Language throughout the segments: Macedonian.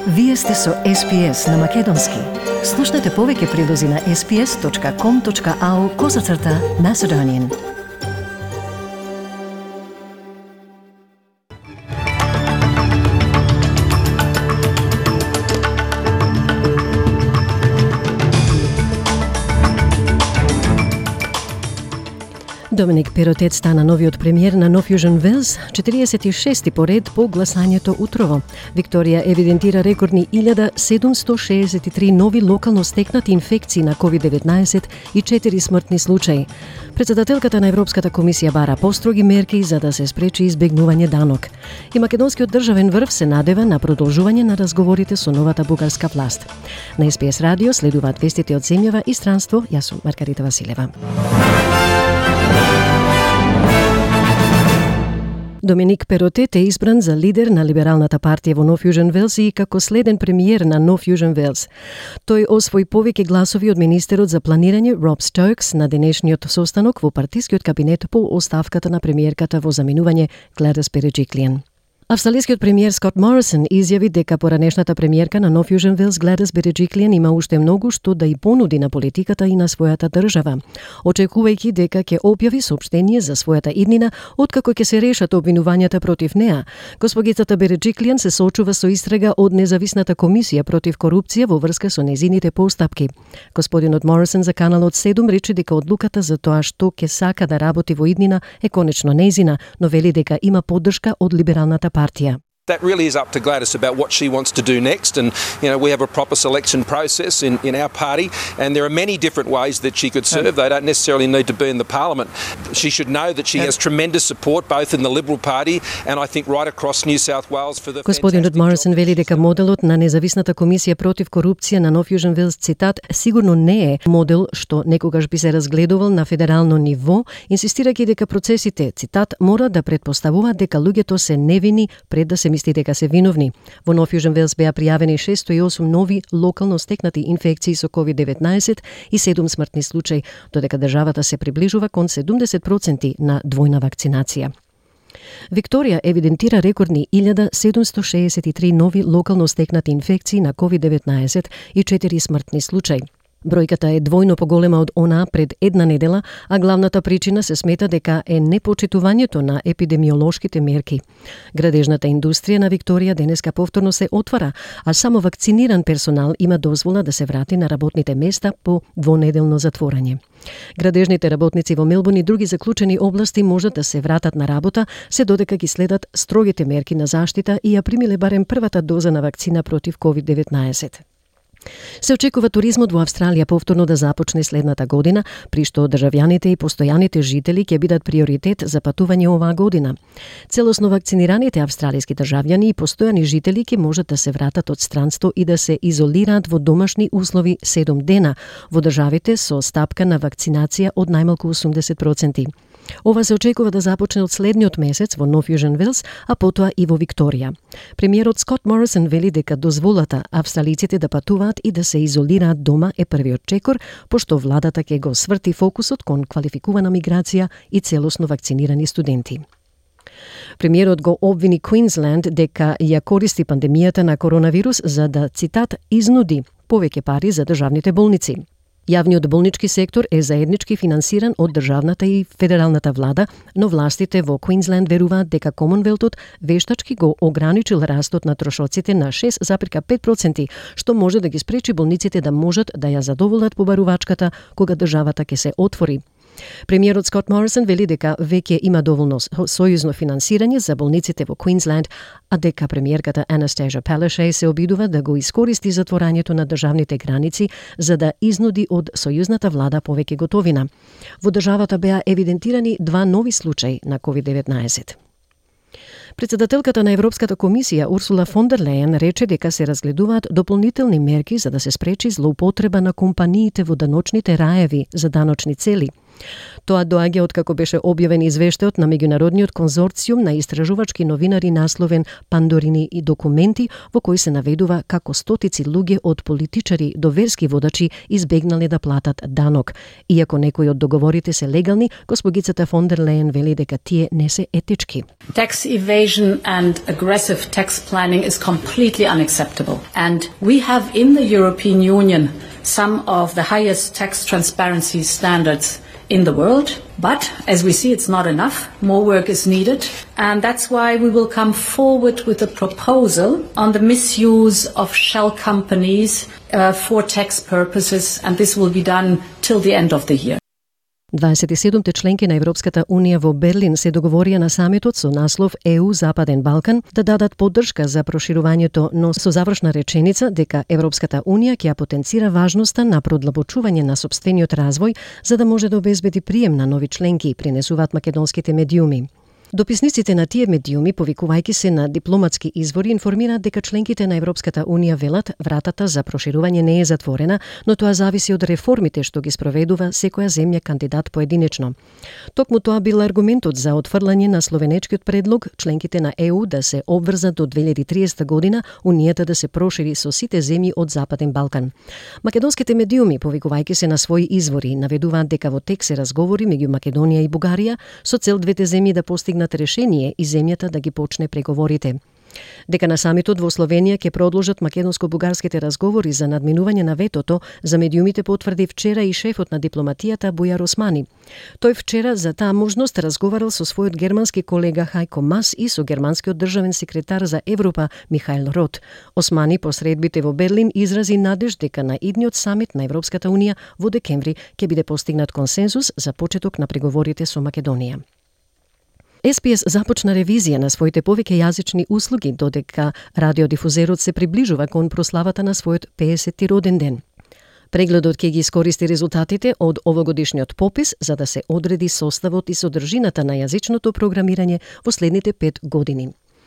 Вие сте со SPS на Македонски. Слушнете повеќе прилози на sps.com.au/Macedonian. Доминик Перотет стана новиот премиер на Нов Јужен Велс, 46-ти поред по гласањето утрово. Викторија евидентира рекордни 1763 нови локално стекнати инфекции на COVID-19 и 4 смртни случаи. Председателката на Европската комисија бара построги мерки за да се спречи избегнување данок. И македонскиот државен врв се надева на продолжување на разговорите со новата бугарска власт. На SPS радио следуваат вестите од земјава и странство. Јас сум Маргарита Василева. Доминик Перотет е избран за лидер на Либералната партија во Нов Јужен Велс и како следен премиер на Нов Јужен Велс. Тој освои повеќе гласови од министерот за планирање Роб Стоукс на денешниот состанок во партискиот кабинет по оставката на премиерката во заминување Гледис Береджиклијан. Австралискиот премиер Скот Морисон изјави дека поранешната премиерка на Нов Јужен Велс Гледис Береджиклијан има уште многу што да и понуди на политиката и на својата држава, очекувајќи дека ќе објави соопштение за својата иднина откако ќе се решат обвинувањата против неа. Госпогицата Береджиклијан се соочува со истрага од независната комисија против корупција во врска со незините постапки. Господинот Морисон за каналот 7 рече дека одлуката за тоа што ќе сака да работи во иднина е конечно незина, но вели дека има поддршка од Либералната партија. That really is up to Gladys about what she wants to do next, and we have a proper selection process in our party, and there are many different ways that she could serve. They don't necessarily need to be in the parliament. She should know that she has tremendous support both in the Liberal Party and I think right across New South Wales for the Господинот Морисон вели дека моделот на независната комисија против корупција на Нов Јужен Велс, цитат, сигурно не е модел што некогаш би се разгледувал на федерално ниво, инсистирајќи дека процесите, цитат, мора да предпоставуваат дека луѓето се невини пред да се мисли дека се виновни. Во Нов Јужен Велс беа пријавени 608 нови локално стекнати инфекции со COVID-19 и 7 смртни случаи, додека државата се приближува кон 70% на двојна вакцинација. Викторија евидентира рекордни 1763 нови локално стекнати инфекции на COVID-19 и 4 смртни случаи. Бројката е двојно поголема од онаа пред една недела, а главната причина се смета дека е непочитувањето на епидемиолошките мерки. Градежната индустрија на Викторија денеска повторно се отвара, а само вакциниран персонал има дозвола да се врати на работните места по двонеделно затворање. Градежните работници во Мелбурн и други заклучени области можат да се вратат на работа, се додека ги следат строгите мерки на заштита и ја примиле барем првата доза на вакцина против COVID-19. Се очекува туризмот во Австралија повторно да започне следната година, при што државјаните и постојаните жители ќе бидат приоритет за патување оваа година. Целосно вакцинираните австралиски државјани и постојани жители ќе можат да се вратат од странство и да се изолираат во домашни услови 7 дена во државите со стапка на вакцинација од најмалку 80%. Ова се очекува да започне од следниот месец во Нов Јужен Велс, а потоа и во Викторија. Премиерот Скот Морисон вели дека дозволата австралиците да патуваат и да се изолираат дома е првиот чекор, пошто владата ќе го сврти фокусот кон квалификувана миграција и целосно вакцинирани студенти. Премиерот го обвини Квинсленд дека ја користи пандемијата на коронавирус за да, цитат, изнуди повеќе пари за државните болници. Јавниот болнички сектор е заеднички финансиран од државната и федералната влада, но властите во Квинсленд веруваат дека Комонвелтот вештачки го ограничил растот на трошоците на 6,5%, што може да ги спречи болниците да можат да ја задоволат побарувачката кога државата ќе се отвори. Премиерот Скот Морисон вели дека веќе има доволно сојузно финансирање за болниците во Квинсленд, а дека премиерката Анастасија Палашеј се обидува да го искористи затворањето на државните граници за да изнуди од сојузната влада повеќе готовина. Во државата беа евидентирани 2 нови случаи на COVID-19. Председателката на Европската комисија Урсула фон дер Лејен рече дека се разгледуваат дополнителни мерки за да се спречи злоупотреба на компаниите во даночните раеви за даночни цели. Тоа доаѓа откако беше објавен извештајот на меѓународниот конзорциум на истражувачки новинари насловен Пандорини и документи, во кој се наведува како стотици луѓе од политичари до верски водачи избегнале да платат данок. Иако некои од договорите се легални, госпогицата фон дер Лејен вели дека тие не се етички. Tax evasion and aggressive tax planning is completely unacceptable. And we have in the European Union some of the highest tax transparency standards in the world, but as we see, it's not enough. More work is needed, and that's why we will come forward with a proposal on the misuse of shell companies for tax purposes, and this will be done till the end of the year. 27 членки на Европската Унија во Берлин се договорија на самитот со наслов ЕУ Западен Балкан да дадат поддршка за проширувањето, но со завршна реченица дека Европската Унија ќе ја потенцира важноста на продлабочување на сопствениот развој за да може да обезбеди прием на нови членки, принесуваат македонските медиуми. Дописниците на тие медиуми, повикувајќи се на дипломатски извори, информираат дека членките на Европската Унија велат вратата за проширување не е затворена, но тоа зависи од реформите што ги спроведува секоја земја кандидат поединечно. Токму тоа бил аргументот за отфрлање на словенечкиот предлог членките на ЕУ да се обврзат до 2030 година Унијата да се прошири со сите земји од Западен Балкан. Македонските медиуми, повикувајќи се на своји извори, наведуваат дека во тек се разговори меѓу Македонија и Бугарија со цел двете земји да постигнат решение и земјата да ги почне преговорите. Дека на самитот во Словенија ќе продолжат македонско-бугарските разговори за надминување на ветото, за медиумите потврди вчера и шефот на дипломатијата Бујар Османи. Тој вчера за таа можност разговарал со својот германски колега Хајко Мас и со германскиот државен секретар за Европа Михаел Рот. Османи по средбите во Берлин изрази надеж дека на идниот самит на Европската Унија во декември ќе биде постигнат консензус за почеток на преговорите со Македонија. SPS започна ревизија на своите повеќе јазични услуги додека радиодифузерот се приближува кон прославата на својот 50-ти роден ден. Прегледот ќе ги искористи резултатите од овогодишниот попис за да се одреди составот и содржината на јазичното програмирање во следните 5 години.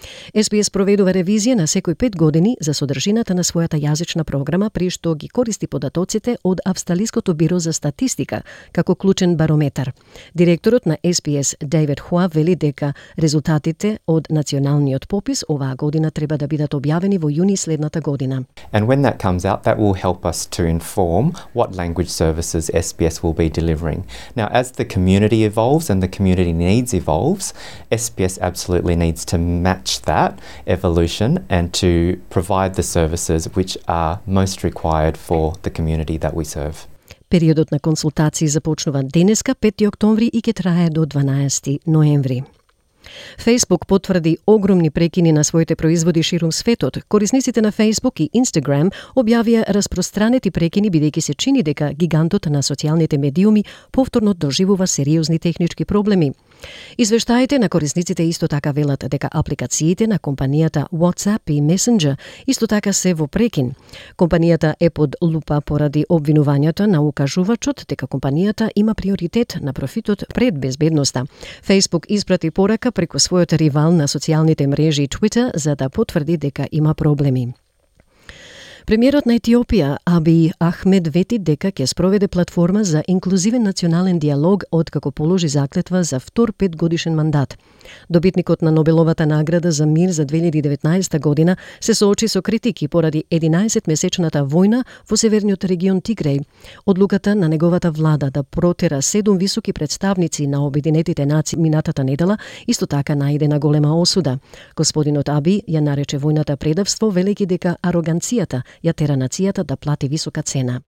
SPS проведува ревизија на секој 5 години за содржината на својата јазична програма, при што ги користи податоците од Австралиското биро за статистика како клучен барометар. Директорот на SPS Дейвид Хуа вели дека резултатите од националниот попис оваа година треба да бидат објавени во јуни следната година. And when that comes out, that will help us to inform what language services SPS will be delivering. Now, as the community evolves and the community needs evolves, SPS absolutely needs to match that evolution and to provide the services which are most required for the community that we serve. Периодот на консултации започнува денеска, 5 октомври и ќе трае до 12 ноември. Facebook потврди огромни прекини на своите производи ширум светот. Корисниците на Facebook и Instagram објавија распространети прекини бидејќи се чини дека гигантот на социјалните медиуми повторно доживува сериозни технички проблеми. Извештаите на корисниците исто така велат дека апликациите на компанијата WhatsApp и Messenger исто така се во прекин. Компанијата е под лупа поради обвинувањата на укажувачот дека компанијата има приоритет на профитот пред безбедноста. Facebook испрати порака преку својот ривал на социјалните мрежи Twitter за да потврди дека има проблеми. Премиерот на Етиопија Аби Ахмед вети дека ќе спроведе платформа за инклузивен национален диалог откако положи заклетва за втор 5-годишен мандат. Добитникот на Нобеловата награда за мир за 2019 година се соочи со критики поради 11-месечната војна во северниот регион Тигреј. Одлуката на неговата влада да протера 7 високи представници на Обединетите нации минатата недела исто така најде на голема осуда. Господинот Аби ја нарече војната предавство, велејќи дека ароганцијата ја тера нацијата да плати висока цена.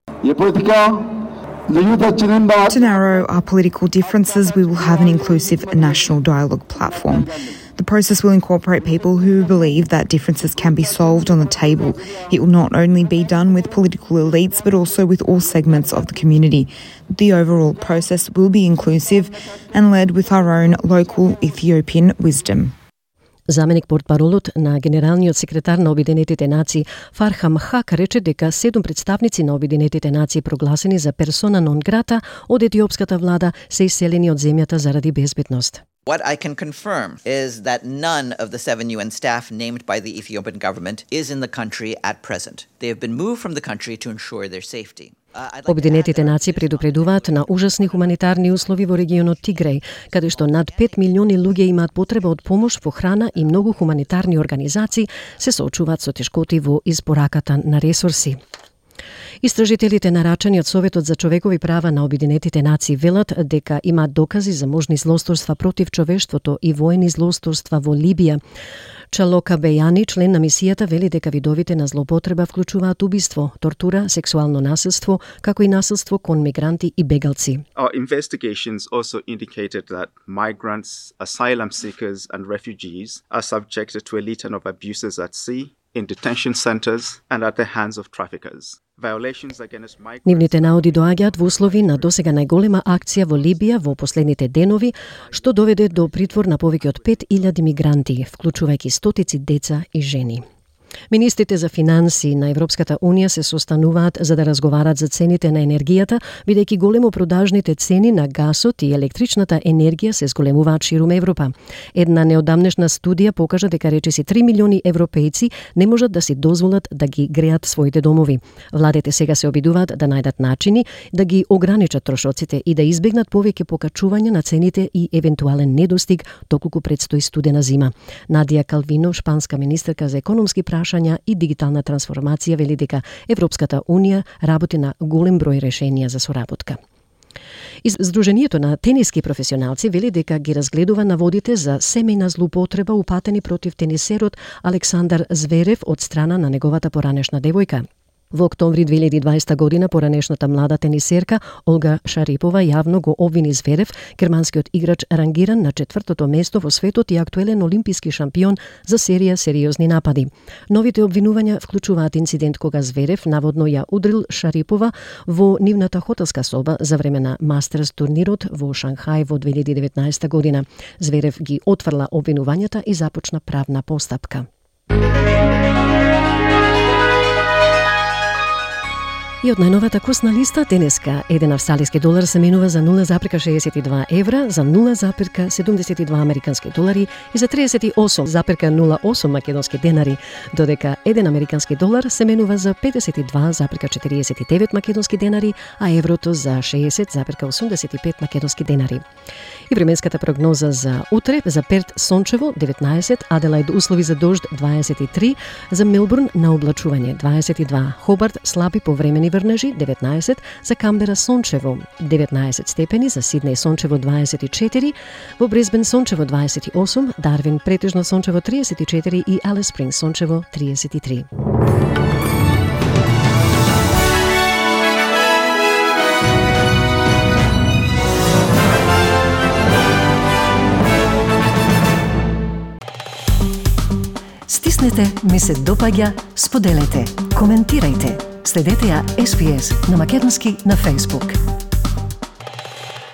To narrow our political differences, we will have an inclusive national dialogue platform. The process will incorporate people who believe that differences can be solved on the table. It will not only be done with political elites, but also with all segments of the community. The overall process will be inclusive and led with our own local Ethiopian wisdom. Заменик портпаролот на генералниот секретар на Обединетите нации Фархам Хак рече дека 7 представници на Обединетите нации прогласени за персона нон грата од етиопската влада се иселени од земјата заради безбедност. What I can confirm is that none of the 7 UN staff named by the Ethiopian government is in the country at present. They have been moved from the country to ensure their safety. Обединетите нации предупредуваат на ужасни хуманитарни услови во регионот Тигреј, каде што над 5 милиони луѓе имаат потреба од помош во храна и многу хуманитарни организации се соочуваат со тешкоти во испораката на ресурси. Истражителите нарачани од Советот за човекови права на Обединетите нации велат дека имаат докази за можни злосторства против човештвото и воени злосторства во Либија. Чалока Бејани, член на мисијата, вели дека видовите на злоупотреба вклучуваат убиство, тортура, сексуално насилство, како и насилство кон мигранти и бегалци. Our investigations also indicated that migrants, asylum seekers and refugees are subjected to a litany of abuses at sea, in detention centers and at the hands of traffickers. Нивните наоди доаѓаат во услови на досега најголема акција во Либија во последните денови, што доведе до притвор на повеќе од 5000 мигранти, вклучувајќи стотици деца и жени. Министрите за финансии на Европската Унија се состануваат за да разговарат за цените на енергијата, бидејќи големо продажните цени на гасот и електричната енергија се зголемуваат ширум Европа. Една неодамнешна студија покажа дека речиси 3 милиони европејци не можат да си дозволат да ги греат своите домови. Владите сега се обидуваат да најдат начини да ги ограничат трошоците и да избегнат повеќе покачување на цените и евентуален недостиг доколку предстои студена зима. Надија Калвино, шпанска министерка за економски прашања и дигитална трансформација, вели дека Европската Унија работи на голем број решенија за соработка. Издруженијето на тениски професионалци вели дека ги разгледува наводите за семејна злоупотреба упатени против тенисерот Александар Зверев од страна на неговата поранешна девојка. Во октомври 2020 година поранешната млада тенисерка Олга Шарипова јавно го обвини Зверев, германскиот играч рангиран на 4-то место во светот и актуелен олимписки шампион за серија сериозни напади. Новите обвинувања вклучуваат инцидент кога Зверев наводно ја удрил Шарипова во нивната хотелска соба за време на Мастерс турнирот во Шанхај во 2019 година. Зверев ги отфрла обвинувањата и започна правна постапка. И од најновата курсна листа, денеска еден австралиски долар се менува за 0,62 евра, за 0,72 американски долари и за 38,08 македонски денари, додека еден американски долар се менува за 52,49 македонски денари, а еврото за 60,85 македонски денари. И временската прогноза за утре: за Перт сончево 19, Аделаид услови за дожд 23, за Мелбурн на облачување 22, Хобарт слаби повремени врнежи 19, за Камбера сончево 19 степени, за Сиднеј сончево 24, во Брисбен сончево 28, Дарвин претежно сончево 34 и Алис Спрингс сончево 33. Стиснете, ми се допаѓа, споделете, коментирајте. Следете ја SPS на македонски на Facebook.